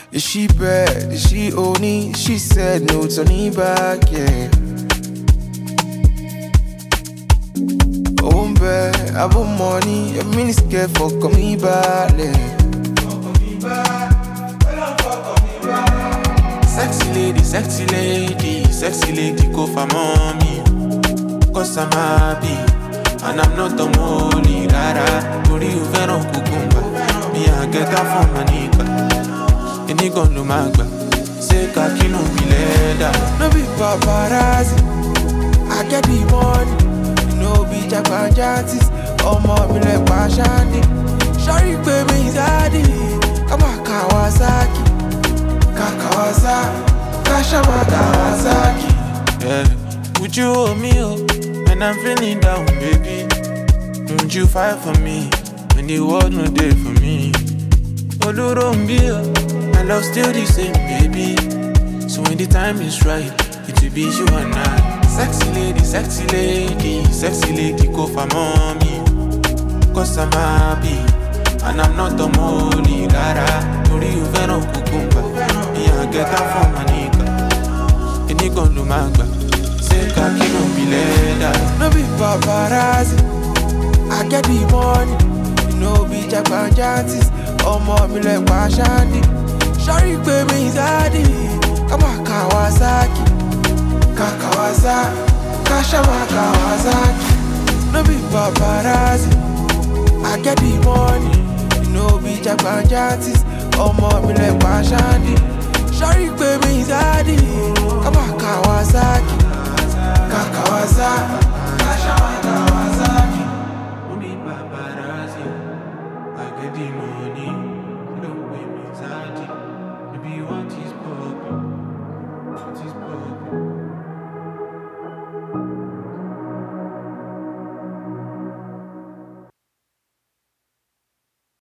Is she bad? Is she only? She said no, turning back, yeah. Oh, bad, I have money, a mini scared for coming back, yeah. Sexy lady, go for mommy. Cause I'm happy, and I'm not the only rara. Tori you veron kukumba, me I get that from my nigga. Any gun no magba, say kaki no be leather. No be paparazzi, I get the money. No be Japan jantis, more be like Pashandi. Sorry baby daddy, come on Kawasaki, Kashama Kawasaki. Yeah, would you hold me up when I'm feeling down, baby? Would you fight for me when the world no there for me? Olurumbia, my love still the same, baby. So when the time is right, it will be you and I. Sexy lady, go for mommy. Cause I'm happy, and I'm not the only rara. Tori you veron kukumba, me I get that from my nigga. Any gun no magba, say kaki no be leather. No be paparazzi, I get the money. No be Japan jantis, more be like Pashandi. Sorry baby daddy, come on Kawasaki, Kashama Kawasaki. No be paparazzi, I get the money. No be Japan jantis, more be